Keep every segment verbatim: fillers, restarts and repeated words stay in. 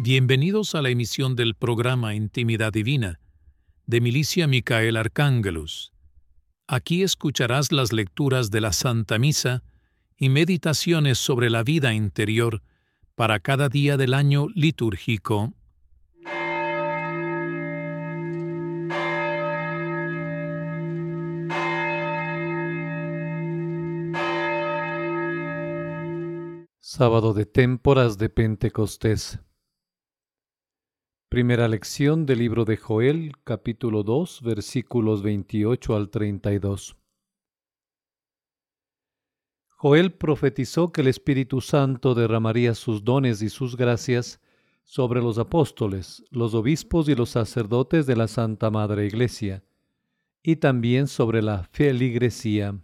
Bienvenidos a la emisión del programa Intimidad Divina, de Milicia Micael Arcángelus. Aquí escucharás las lecturas de la Santa Misa y meditaciones sobre la vida interior para cada día del año litúrgico. Sábado de Témporas de Pentecostés. Primera lección del libro de Joel, capítulo dos, versículos veintiocho al treinta y dos. Joel profetizó que el Espíritu Santo derramaría sus dones y sus gracias sobre los apóstoles, los obispos y los sacerdotes de la Santa Madre Iglesia, y también sobre la feligresía.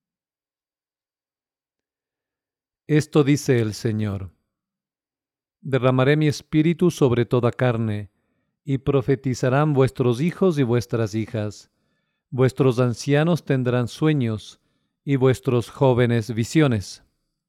Esto dice el Señor: derramaré mi espíritu sobre toda carne, y profetizarán vuestros hijos y vuestras hijas. Vuestros ancianos tendrán sueños, y vuestros jóvenes visiones.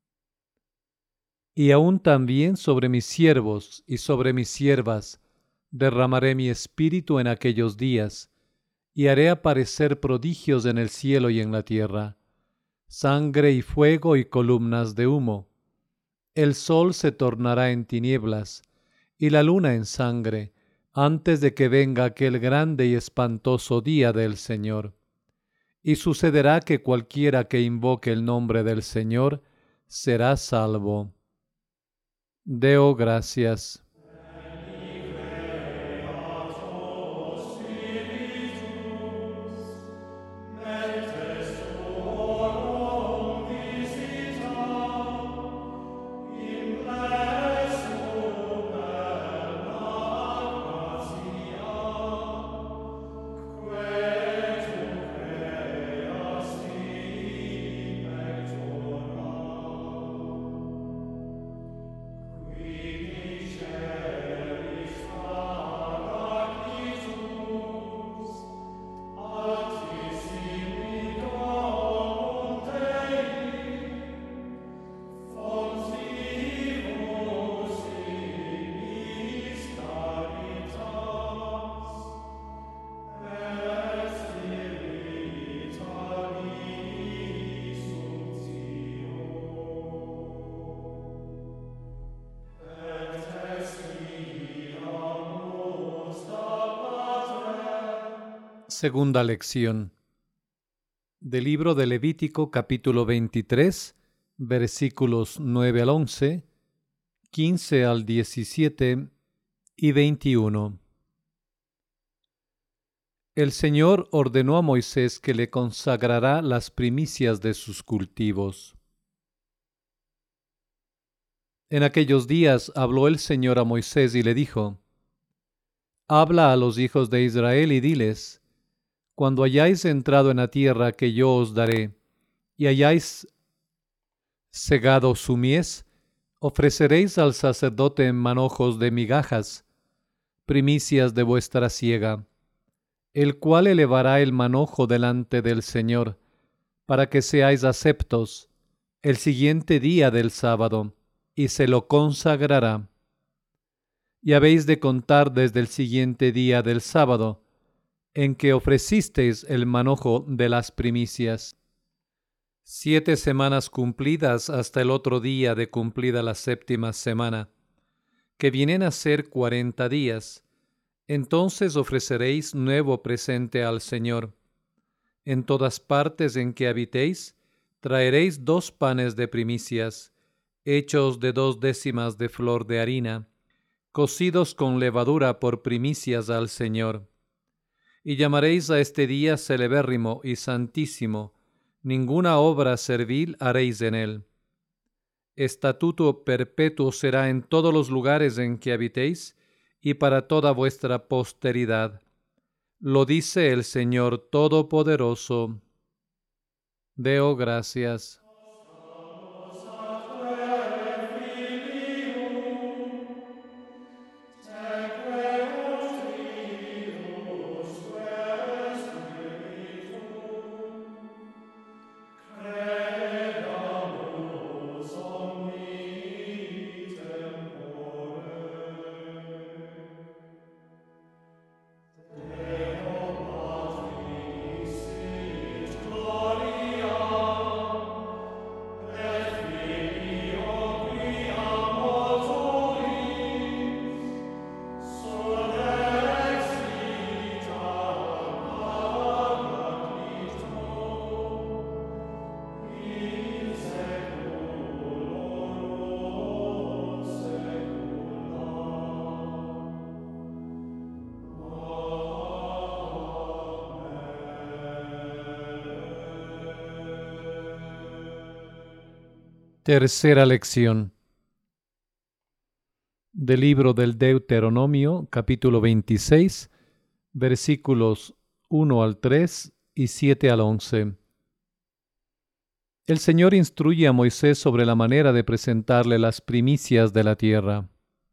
Y aún también sobre mis siervos y sobre mis siervas derramaré mi espíritu en aquellos días, y haré aparecer prodigios en el cielo y en la tierra, sangre y fuego y columnas de humo. El sol se tornará en tinieblas, y la luna en sangre, antes de que venga aquel grande y espantoso día del Señor. Y sucederá que cualquiera que invoque el nombre del Señor será salvo. Deo gracias. Segunda lección del libro de Levítico, capítulo veintitrés, versículos nueve al once, quince al diecisiete y veintiuno. El Señor ordenó a Moisés que le consagrará las primicias de sus cultivos. En aquellos días habló el Señor a Moisés y le dijo: habla a los hijos de Israel y diles: cuando hayáis entrado en la tierra que yo os daré, y hayáis segado su mies, ofreceréis al sacerdote manojos de migajas, primicias de vuestra siega, el cual elevará el manojo delante del Señor, para que seáis aceptos el siguiente día del sábado, y se lo consagrará. Y habéis de contar desde el siguiente día del sábado, en que ofrecisteis el manojo de las primicias. Siete semanas cumplidas hasta el otro día de cumplida la séptima semana, que vienen a ser cuarenta días. Entonces ofreceréis nuevo presente al Señor. En todas partes en que habitéis, traeréis dos panes de primicias, hechos de dos décimas de flor de harina, cocidos con levadura por primicias al Señor. Y llamaréis a este día celebérrimo y santísimo, ninguna obra servil haréis en él. Estatuto perpetuo será en todos los lugares en que habitéis, y para toda vuestra posteridad. Lo dice el Señor Todopoderoso. Deo gracias. Tercera lección del libro del Deuteronomio, capítulo veintiséis, versículos uno al tres y siete al once. El Señor instruye a Moisés sobre la manera de presentarle las primicias de la tierra.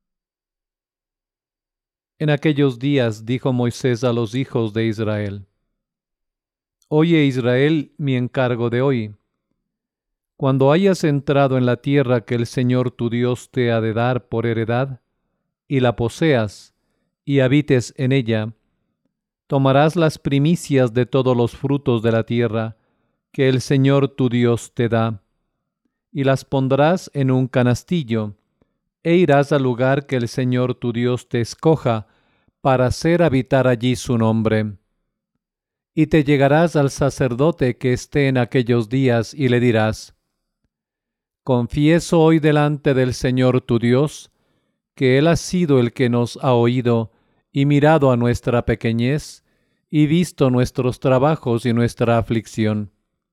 En aquellos días dijo Moisés a los hijos de Israel: Oye, Israel, mi encargo de hoy. Cuando hayas entrado en la tierra que el Señor tu Dios te ha de dar por heredad, y la poseas, y habites en ella, tomarás las primicias de todos los frutos de la tierra que el Señor tu Dios te da, y las pondrás en un canastillo, e irás al lugar que el Señor tu Dios te escoja para hacer habitar allí su nombre. Y te llegarás al sacerdote que esté en aquellos días, y le dirás: Confieso hoy delante del Señor tu Dios, que Él ha sido el que nos ha oído, y mirado a nuestra pequeñez, y visto nuestros trabajos y nuestra aflicción.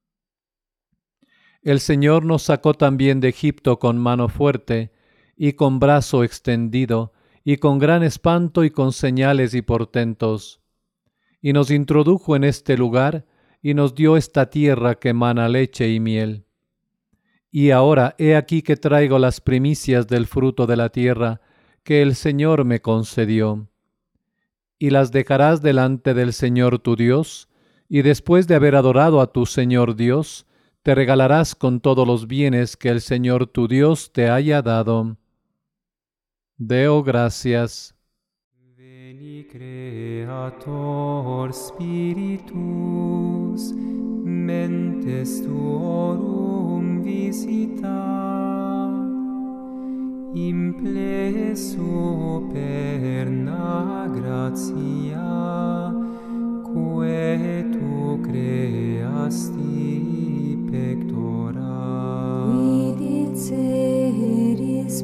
El Señor nos sacó también de Egipto con mano fuerte, y con brazo extendido, y con gran espanto y con señales y portentos. Y nos introdujo en este lugar, y nos dio esta tierra que mana leche y miel. Y ahora he aquí que traigo las primicias del fruto de la tierra que el Señor me concedió. Y las dejarás delante del Señor tu Dios, y después de haber adorado a tu Señor Dios, te regalarás con todos los bienes que el Señor tu Dios te haya dado. Deo gracias. Veni Creator Spiritus, mentes tuorum visita, imple superna gratia, quae tu creasti pectora. Vidit seris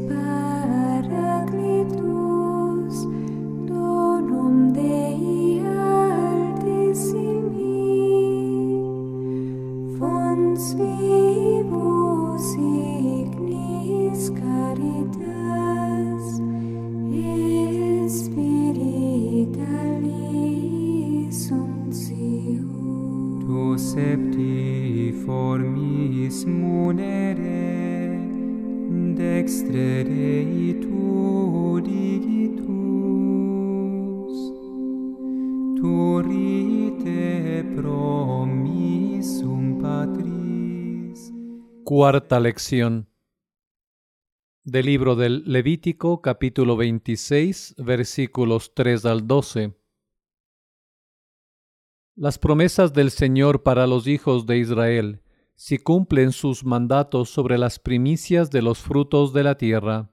Paracletus, donum Dei altissimi, fons vivus ignis caritas, et spiritualis unctio. Tu septiformis munere, dextre Dei tu digitus, turite promissum Patris. Cuarta lección del libro del Levítico, capítulo veintiséis, versículos tres al doce. Las promesas del Señor para los hijos de Israel, si cumplen sus mandatos sobre las primicias de los frutos de la tierra.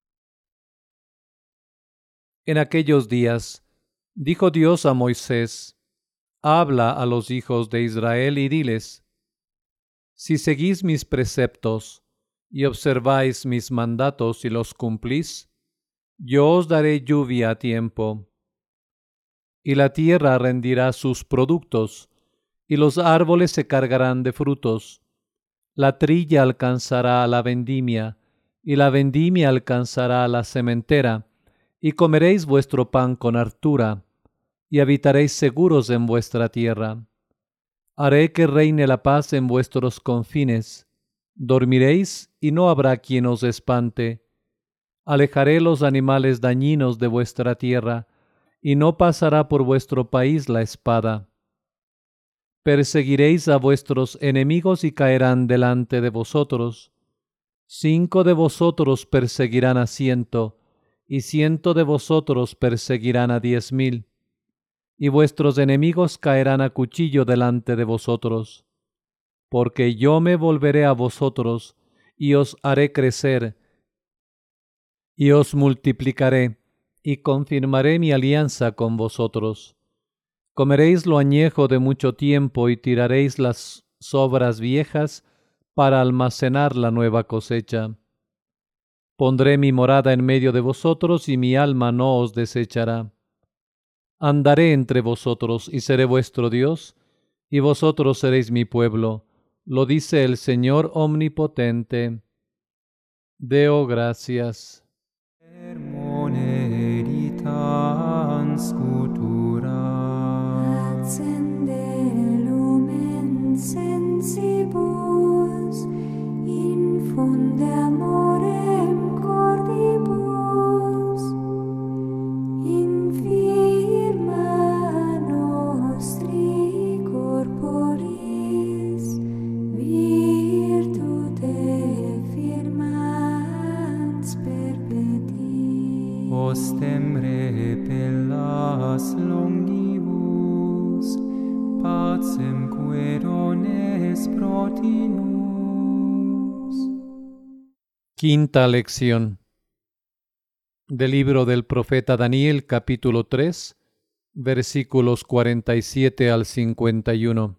En aquellos días, dijo Dios a Moisés: Habla a los hijos de Israel y diles: Si seguís mis preceptos y observáis mis mandatos y los cumplís, yo os daré lluvia a tiempo, y la tierra rendirá sus productos, y los árboles se cargarán de frutos. La trilla alcanzará a la vendimia, y la vendimia alcanzará a la sementera, y comeréis vuestro pan con hartura, y habitaréis seguros en vuestra tierra. Haré que reine la paz en vuestros confines. Dormiréis, y no habrá quien os espante. Alejaré los animales dañinos de vuestra tierra, y no pasará por vuestro país la espada. Perseguiréis a vuestros enemigos y caerán delante de vosotros. Cinco de vosotros perseguirán a ciento, y ciento de vosotros perseguirán a diez mil. Y vuestros enemigos caerán a cuchillo delante de vosotros. Porque yo me volveré a vosotros, y os haré crecer, y os multiplicaré, y confirmaré mi alianza con vosotros. Comeréis lo añejo de mucho tiempo, y tiraréis las sobras viejas para almacenar la nueva cosecha. Pondré mi morada en medio de vosotros, y mi alma no os desechará. Andaré entre vosotros, y seré vuestro Dios, y vosotros seréis mi pueblo, lo dice el Señor omnipotente. Deo gracias. Moneritans cultura. Accende lumen sensibus, infunde amorem cordibus, infirma nostri corporis, virtute firmans perpeti. Ostem repellas longibus, pacem querones protinus. Quinta lección del libro del profeta Daniel, capítulo tres, versículos cuarenta y siete al cincuenta y uno.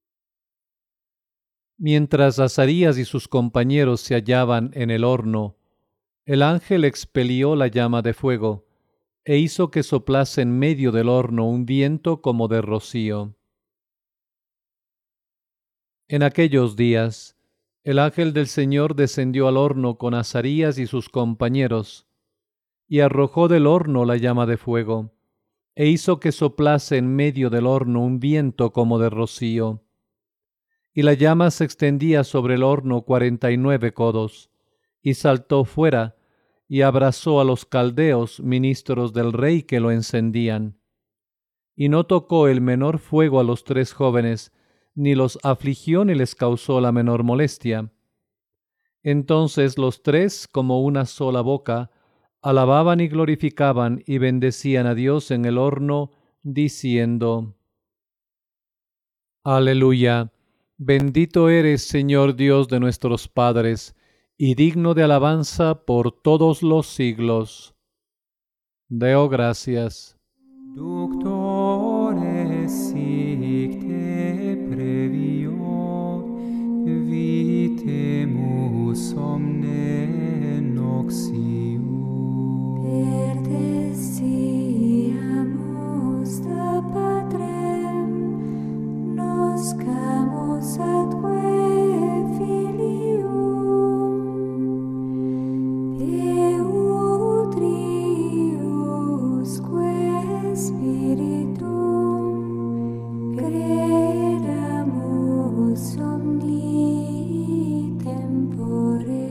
Mientras Azarías y sus compañeros se hallaban en el horno, el ángel expelió la llama de fuego e hizo que soplase en medio del horno un viento como de rocío. En aquellos días, el ángel del Señor descendió al horno con Azarías y sus compañeros, y arrojó del horno la llama de fuego, e hizo que soplase en medio del horno un viento como de rocío. Y la llama se extendía sobre el horno cuarenta y nueve codos, y saltó fuera, y abrazó a los caldeos, ministros del rey, que lo encendían. Y no tocó el menor fuego a los tres jóvenes, ni los afligió ni les causó la menor molestia. Entonces los tres, como una sola boca, alababan y glorificaban y bendecían a Dios en el horno, diciendo: Aleluya, bendito eres, Señor Dios de nuestros padres, y digno de alabanza por todos los siglos. Deo gracias. Ductore sic te previo, vitemus omne noxium. Perdesiamus da Patrem, noscamus atque filium, Peutriusque Spiritum, credamus omni tempore.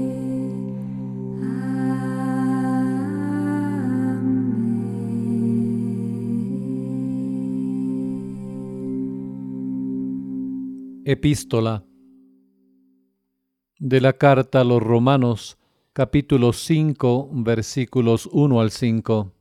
Epístola de la carta a los Romanos, capítulo cinco, versículos uno al cinco.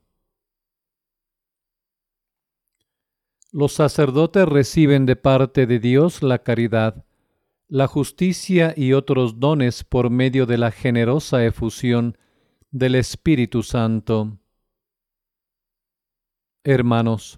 Los sacerdotes reciben de parte de Dios la caridad, la justicia y otros dones por medio de la generosa efusión del Espíritu Santo. Hermanos,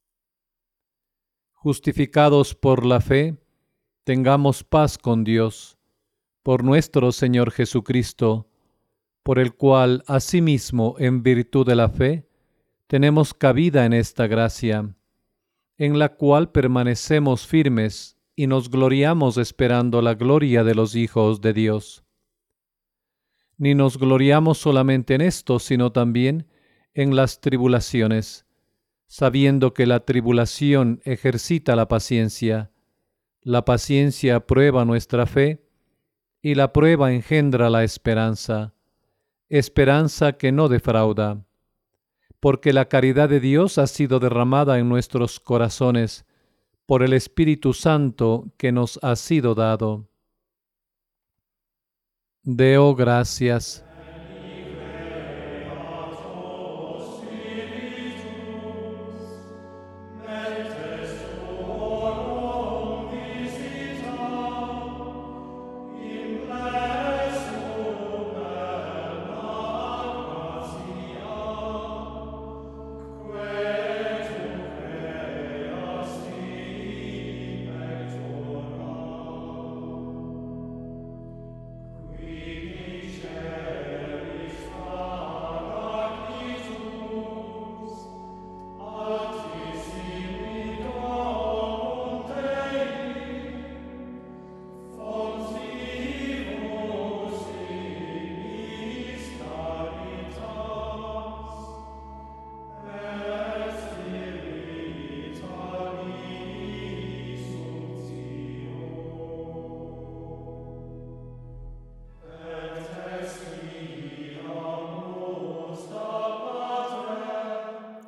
justificados por la fe, tengamos paz con Dios, por nuestro Señor Jesucristo, por el cual, asimismo, en virtud de la fe, tenemos cabida en esta gracia, en la cual permanecemos firmes y nos gloriamos esperando la gloria de los hijos de Dios. Ni nos gloriamos solamente en esto, sino también en las tribulaciones, sabiendo que la tribulación ejercita la paciencia, la paciencia prueba nuestra fe, y la prueba engendra la esperanza, esperanza que no defrauda, porque la caridad de Dios ha sido derramada en nuestros corazones por el Espíritu Santo que nos ha sido dado. Deo gracias.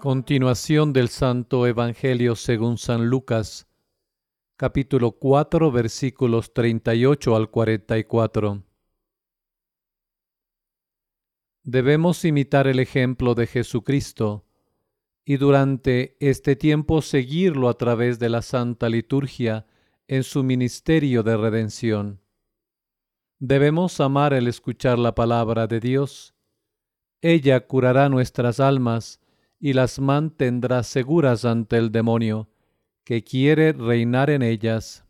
Continuación del Santo Evangelio según San Lucas, capítulo cuatro, versículos treinta y ocho al cuarenta y cuatro. Debemos imitar el ejemplo de Jesucristo y durante este tiempo seguirlo a través de la Santa Liturgia en su ministerio de redención. Debemos amar el escuchar la palabra de Dios. Ella curará nuestras almas y las mantendrá seguras ante el demonio, que quiere reinar en ellas.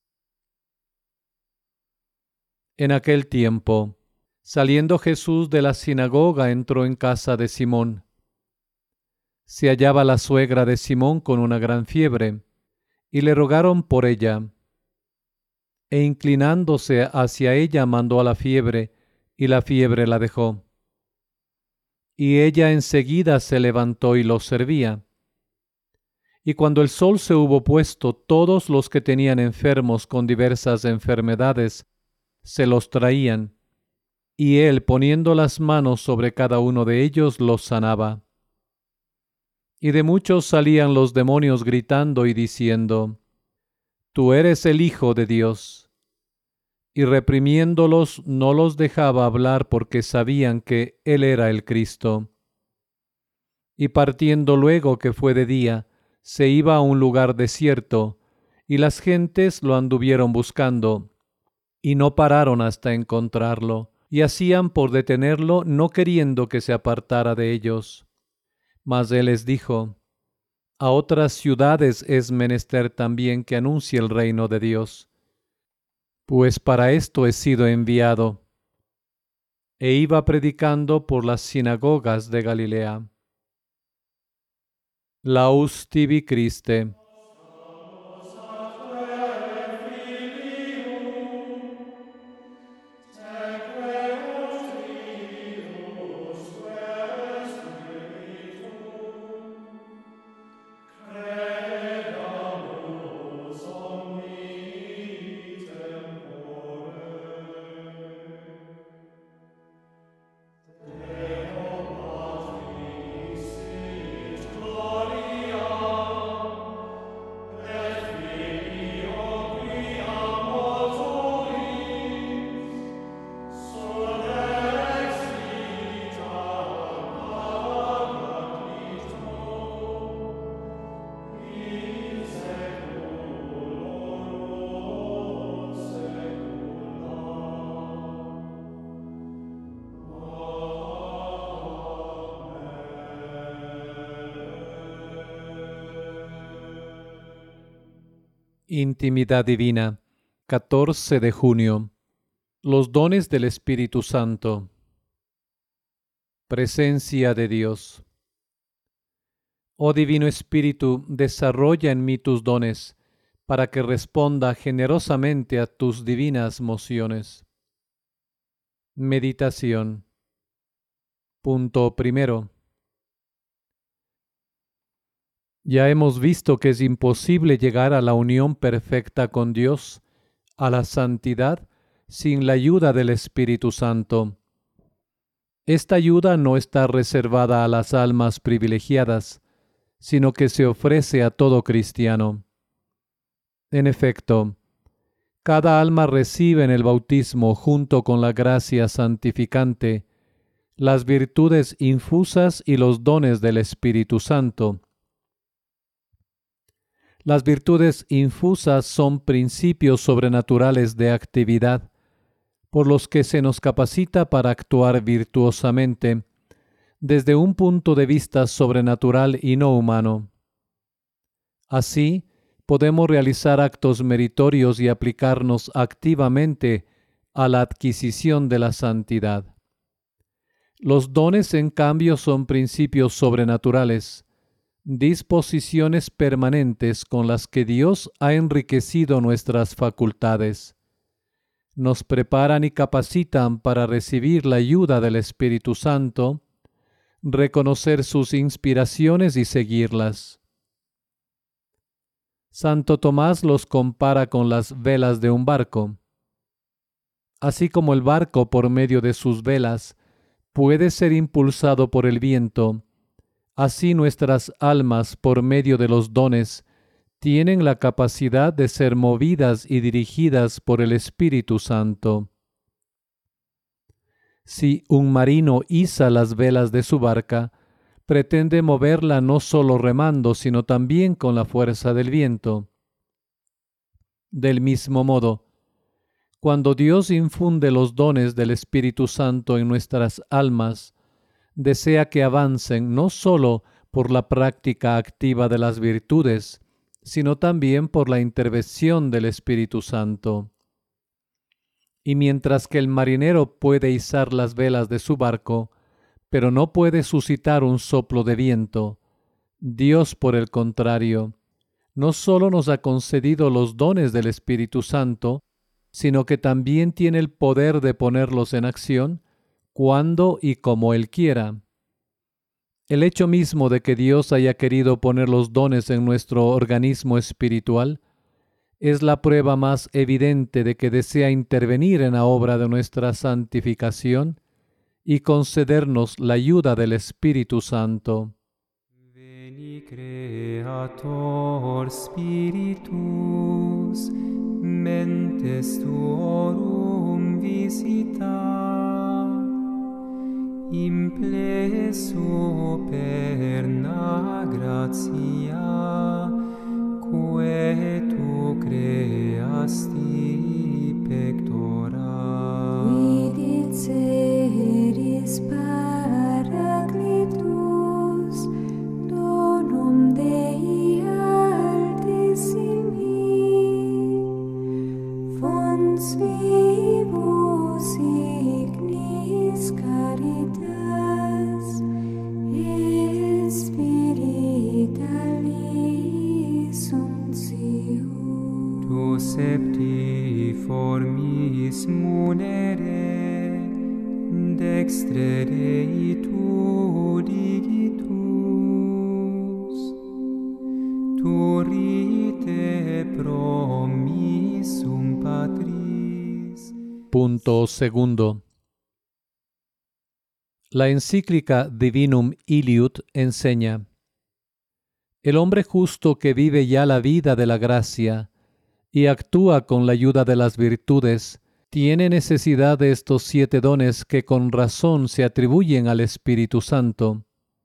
En aquel tiempo, saliendo Jesús de la sinagoga, entró en casa de Simón. Se hallaba la suegra de Simón con una gran fiebre, y le rogaron por ella. E inclinándose hacia ella, mandó a la fiebre, y la fiebre la dejó. Y ella enseguida se levantó y los servía. Y cuando el sol se hubo puesto, todos los que tenían enfermos con diversas enfermedades se los traían, y él, poniendo las manos sobre cada uno de ellos, los sanaba. Y de muchos salían los demonios gritando y diciendo: Tú eres el Hijo de Dios. Y reprimiéndolos no los dejaba hablar porque sabían que él era el Cristo. Y partiendo luego que fue de día, se iba a un lugar desierto, y las gentes lo anduvieron buscando, y no pararon hasta encontrarlo, y hacían por detenerlo, no queriendo que se apartara de ellos. Mas él les dijo: A otras ciudades es menester también que anuncie el reino de Dios, pues para esto he sido enviado. E iba predicando por las sinagogas de Galilea. Laus tibi Christe. Intimidad Divina, catorce de junio. Los dones del Espíritu Santo. Presencia de Dios. Oh Divino Espíritu, desarrolla en mí tus dones, para que responda generosamente a tus divinas mociones. Meditación. Punto primero. Ya hemos visto que es imposible llegar a la unión perfecta con Dios, a la santidad, sin la ayuda del Espíritu Santo. Esta ayuda no está reservada a las almas privilegiadas, sino que se ofrece a todo cristiano. En efecto, cada alma recibe en el bautismo, junto con la gracia santificante, las virtudes infusas y los dones del Espíritu Santo. Las virtudes infusas son principios sobrenaturales de actividad, por los que se nos capacita para actuar virtuosamente, desde un punto de vista sobrenatural y no humano. Así, podemos realizar actos meritorios y aplicarnos activamente a la adquisición de la santidad. Los dones, en cambio, son principios sobrenaturales, disposiciones permanentes con las que Dios ha enriquecido nuestras facultades. Nos preparan y capacitan para recibir la ayuda del Espíritu Santo, reconocer sus inspiraciones y seguirlas. Santo Tomás los compara con las velas de un barco. Así como el barco, por medio de sus velas, puede ser impulsado por el viento, Así nuestras almas, por medio de los dones, tienen la capacidad de ser movidas y dirigidas por el Espíritu Santo. Si un marino iza las velas de su barca, pretende moverla no solo remando, sino también con la fuerza del viento. Del mismo modo, cuando Dios infunde los dones del Espíritu Santo en nuestras almas, desea que avancen no solo por la práctica activa de las virtudes, sino también por la intervención del Espíritu Santo. Y mientras que el marinero puede izar las velas de su barco, pero no puede suscitar un soplo de viento, Dios, por el contrario, no solo nos ha concedido los dones del Espíritu Santo, sino que también tiene el poder de ponerlos en acción cuando y como Él quiera. El hecho mismo de que Dios haya querido poner los dones en nuestro organismo espiritual es la prueba más evidente de que desea intervenir en la obra de nuestra santificación y concedernos la ayuda del Espíritu Santo. Veni Creator Spiritus, mentes tuorum visita, imple superna gratia, quae tu creasti pectora. Vidit seris Paracletus, donum Dei altissimi, fons vivus ignis caritas, et spiritualis unctio. Tu septiformis munere, dextre Dei tu digitus, turite promissum Patris. Punto segundo. La encíclica Divinum Iliud enseña: el hombre justo que vive ya la vida de la gracia y actúa con la ayuda de las virtudes, tiene necesidad de estos siete dones que con razón se atribuyen al Espíritu Santo.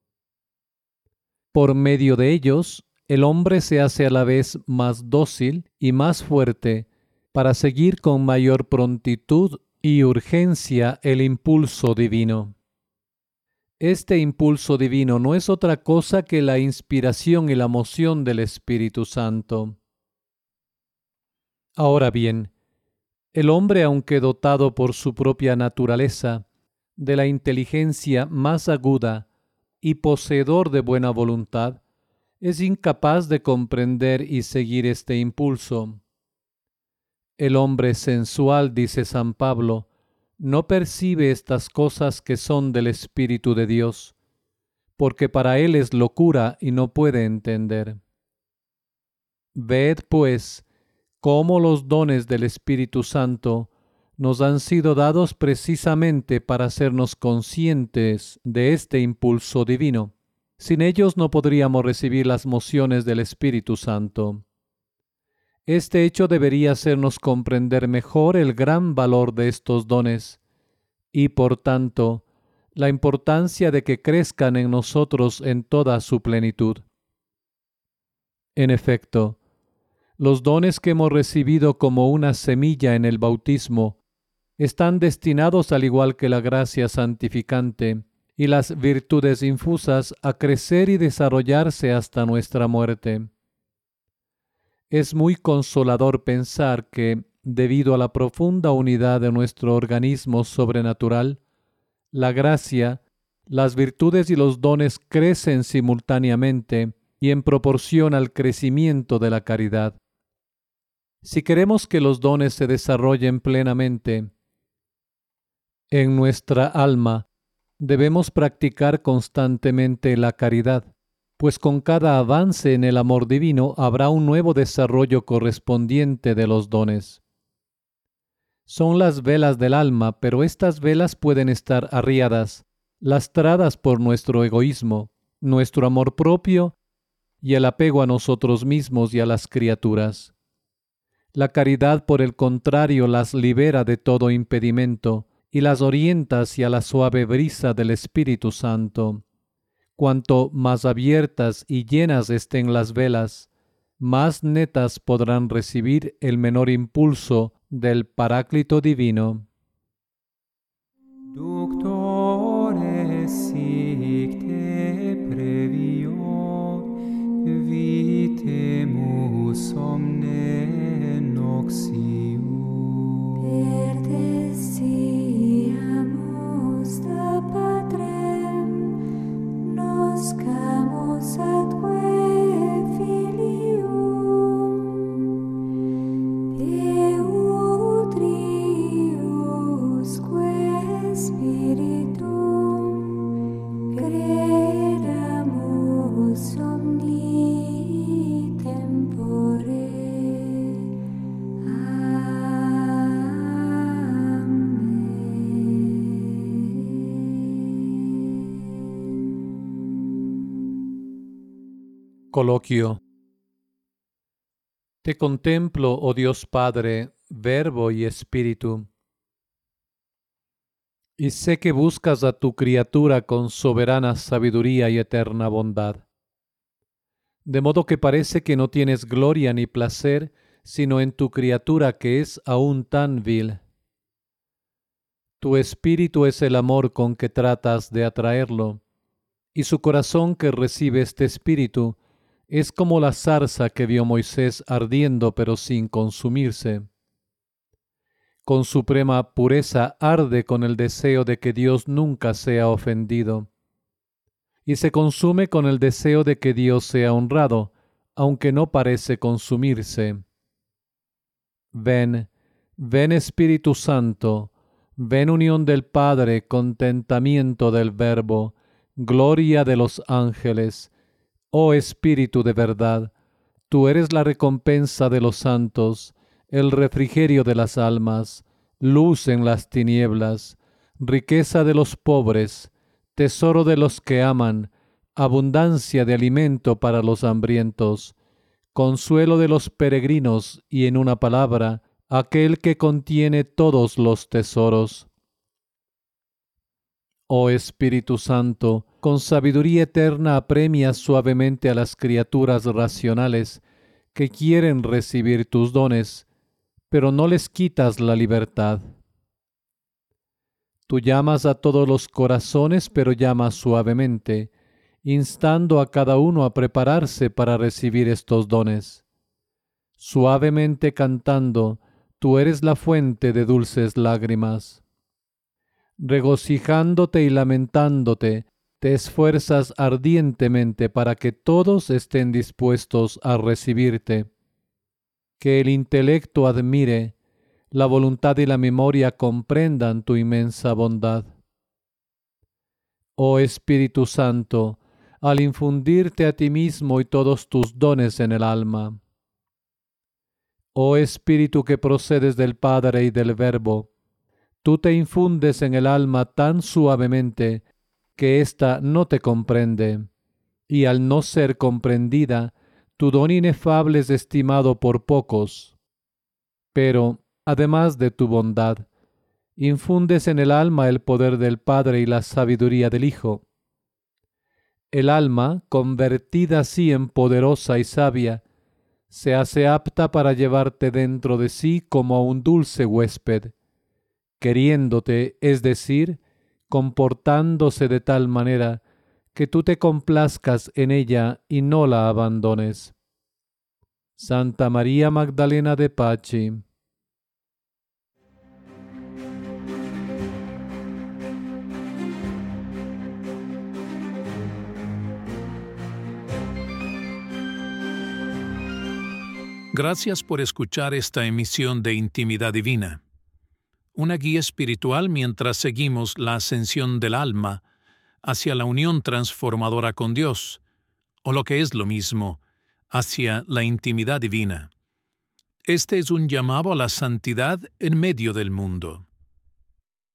Por medio de ellos, el hombre se hace a la vez más dócil y más fuerte para seguir con mayor prontitud y urgencia el impulso divino. Este impulso divino no es otra cosa que la inspiración y la moción del Espíritu Santo. Ahora bien, el hombre, aunque dotado por su propia naturaleza de la inteligencia más aguda y poseedor de buena voluntad, es incapaz de comprender y seguir este impulso. El hombre sensual, dice San Pablo, no percibe estas cosas que son del Espíritu de Dios, porque para él es locura y no puede entender. Ved, pues, cómo los dones del Espíritu Santo nos han sido dados precisamente para hacernos conscientes de este impulso divino. Sin ellos no podríamos recibir las mociones del Espíritu Santo. Este hecho debería hacernos comprender mejor el gran valor de estos dones y, por tanto, la importancia de que crezcan en nosotros en toda su plenitud. En efecto, los dones que hemos recibido como una semilla en el bautismo están destinados, al igual que la gracia santificante y las virtudes infusas, a crecer y desarrollarse hasta nuestra muerte. Es muy consolador pensar que, debido a la profunda unidad de nuestro organismo sobrenatural, la gracia, las virtudes y los dones crecen simultáneamente y en proporción al crecimiento de la caridad. Si queremos que los dones se desarrollen plenamente en nuestra alma, debemos practicar constantemente la caridad, pues con cada avance en el amor divino habrá un nuevo desarrollo correspondiente de los dones. Son las velas del alma, pero estas velas pueden estar arriadas, lastradas por nuestro egoísmo, nuestro amor propio y el apego a nosotros mismos y a las criaturas. La caridad, por el contrario, las libera de todo impedimento y las orienta hacia la suave brisa del Espíritu Santo. Cuanto más abiertas y llenas estén las velas, más netas podrán recibir el menor impulso del Paráclito divino. Doctore sic te previo, vitemus omne noxium. Pertestiamus da Patrem, noscamus atque filium, Peutriusque Spiritum, credamus omni tempore. Coloquio. Te contemplo, oh Dios Padre, Verbo y Espíritu, y sé que buscas a tu criatura con soberana sabiduría y eterna bondad. De modo que parece que no tienes gloria ni placer, sino en tu criatura que es aún tan vil. Tu espíritu es el amor con que tratas de atraerlo, y su corazón que recibe este espíritu es como la zarza que vio Moisés ardiendo pero sin consumirse. Con suprema pureza arde con el deseo de que Dios nunca sea ofendido, y se consume con el deseo de que Dios sea honrado, aunque no parece consumirse. Ven, ven Espíritu Santo, ven unión del Padre, contentamiento del Verbo, gloria de los ángeles. Oh Espíritu de verdad, tú eres la recompensa de los santos, el refrigerio de las almas, luz en las tinieblas, riqueza de los pobres, tesoro de los que aman, abundancia de alimento para los hambrientos, consuelo de los peregrinos y, en una palabra, aquel que contiene todos los tesoros. Oh Espíritu Santo, con sabiduría eterna apremias suavemente a las criaturas racionales que quieren recibir tus dones, pero no les quitas la libertad. Tú llamas a todos los corazones, pero llamas suavemente, instando a cada uno a prepararse para recibir estos dones. Suavemente cantando, tú eres la fuente de dulces lágrimas. Regocijándote y lamentándote, te esfuerzas ardientemente para que todos estén dispuestos a recibirte. Que el intelecto admire, la voluntad y la memoria comprendan tu inmensa bondad. Oh Espíritu Santo, al infundirte a ti mismo y todos tus dones en el alma. Oh Espíritu que procedes del Padre y del Verbo, tú te infundes en el alma tan suavemente que ésta no te comprende, y al no ser comprendida, tu don inefable es estimado por pocos. Pero, además de tu bondad, infundes en el alma el poder del Padre y la sabiduría del Hijo. El alma, convertida así en poderosa y sabia, se hace apta para llevarte dentro de sí como a un dulce huésped, queriéndote, es decir, comportándose de tal manera que tú te complazcas en ella y no la abandones. Santa María Magdalena de Pachi. Gracias por escuchar esta emisión de Intimidad Divina, una guía espiritual mientras seguimos la ascensión del alma hacia la unión transformadora con Dios, o lo que es lo mismo, hacia la intimidad divina. Este es un llamado a la santidad en medio del mundo.